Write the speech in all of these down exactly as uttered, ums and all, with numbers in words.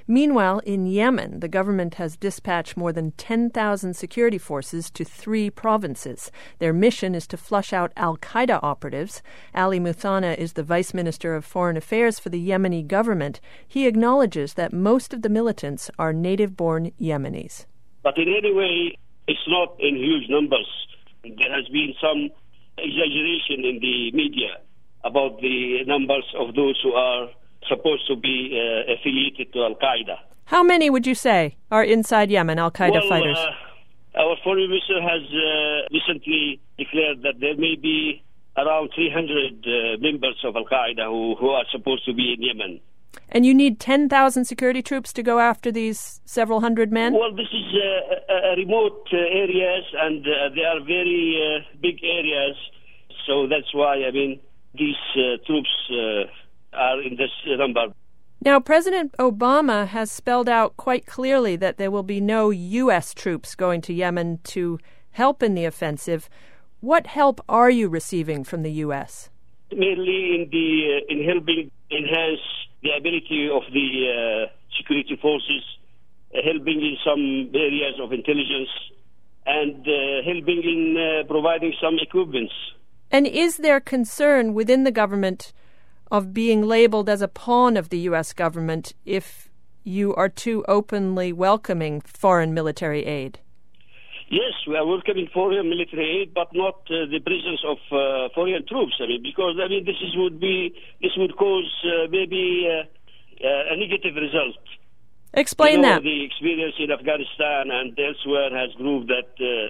Meanwhile, in Yemen, the government has dispatched more than ten thousand security forces to three provinces. Their mission is to flush out al-Qaeda operatives. Ali Muthana is the Vice Minister of Foreign Affairs for the Yemeni government. He acknowledges that most of the militants are native-born Yemenis. But in any way, it's not in huge numbers. There has been some exaggeration in the media about the numbers of those who are supposed to be uh, affiliated to al-Qaeda. How many would you say are inside Yemen, al-Qaeda well, fighters? Uh, our foreign minister has uh, recently declared that there may be around three hundred uh, members of al-Qaeda who, who are supposed to be in Yemen. And you need ten thousand security troops to go after these several hundred men? Well, this is uh, uh, remote uh, areas, and uh, they are very uh, big areas. So that's why, I mean, these uh, troops uh, are in this number. Now, President Obama has spelled out quite clearly that there will be no U S troops going to Yemen to help in the offensive. What help are you receiving from the U S? Mainly in the uh, in helping enhance the ability of the uh, security forces, uh, helping in some areas of intelligence, and uh, helping in uh, providing some equipments. And is there concern within the government of being labeled as a pawn of the U S government if you are too openly welcoming foreign military aid? Yes, we are welcoming foreign military aid, but not uh, the presence of uh, foreign troops. I mean, because I mean, this is would be this would cause uh, maybe uh, uh, a negative result. Explain you know, that. The experience in Afghanistan and elsewhere has proved that uh,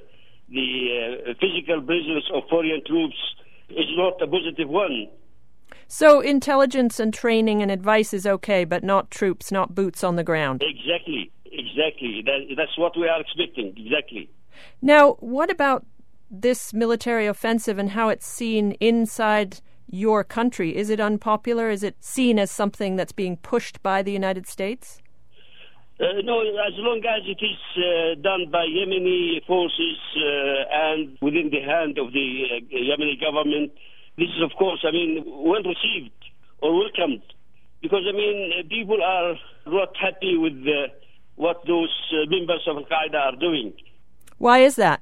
the uh, physical presence of foreign troops is not a positive one. So intelligence and training and advice is okay, but not troops, not boots on the ground. Exactly, exactly. That, that's what we are expecting, exactly. Now, what about this military offensive and how it's seen inside your country? Is it unpopular? Is it seen as something that's being pushed by the United States? Uh, no, as long as it is uh, done by Yemeni forces uh, and within the hand of the uh, Yemeni government, this is, of course, I mean, well received or welcomed. Because, I mean, people are not happy with uh, what those uh, members of al-Qaeda are doing. Why is that?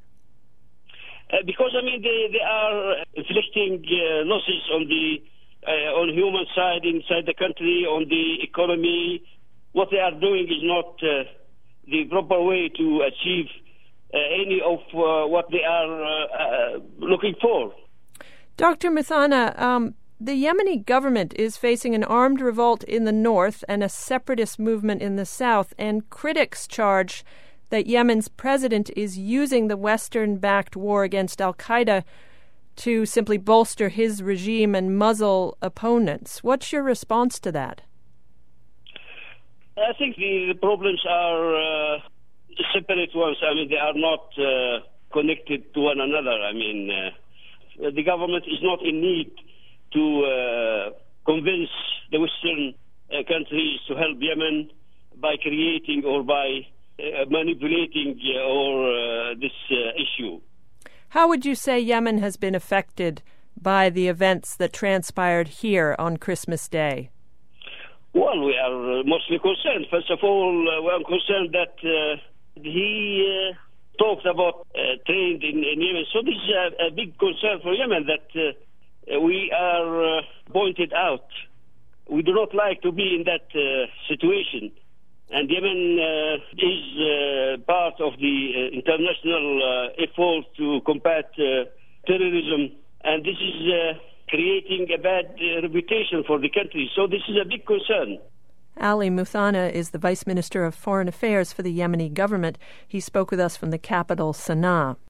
Uh, because, I mean, they, they are inflicting uh, losses on the uh, on human side inside the country, on the economy. What they are doing is not uh, the proper way to achieve uh, any of uh, what they are uh, uh, looking for. Doctor Muthana, um, the Yemeni government is facing an armed revolt in the north and a separatist movement in the south, and critics charge that Yemen's president is using the Western-backed war against al-Qaeda to simply bolster his regime and muzzle opponents. What's your response to that? I think the, the problems are uh, separate ones. I mean, they are not uh, connected to one another. I mean, uh, the government is not in need to uh, convince the Western uh, countries to help Yemen by creating or by uh, manipulating uh, or uh, this uh, issue. How would you say Yemen has been affected by the events that transpired here on Christmas Day? Well, we are mostly concerned. First of all, uh, we are concerned that uh, he uh, talked about uh, trade in, in Yemen. So this is a, a big concern for Yemen that uh, we are uh, pointed out. We do not like to be in that uh, situation. And Yemen uh, is uh, part of the uh, international uh, effort to combat uh, terrorism. And this is uh, creating a bad uh, reputation for the country. So this is a big concern. Ali Muthana is the Vice Minister of Foreign Affairs for the Yemeni government. He spoke with us from the capital, Sana'a.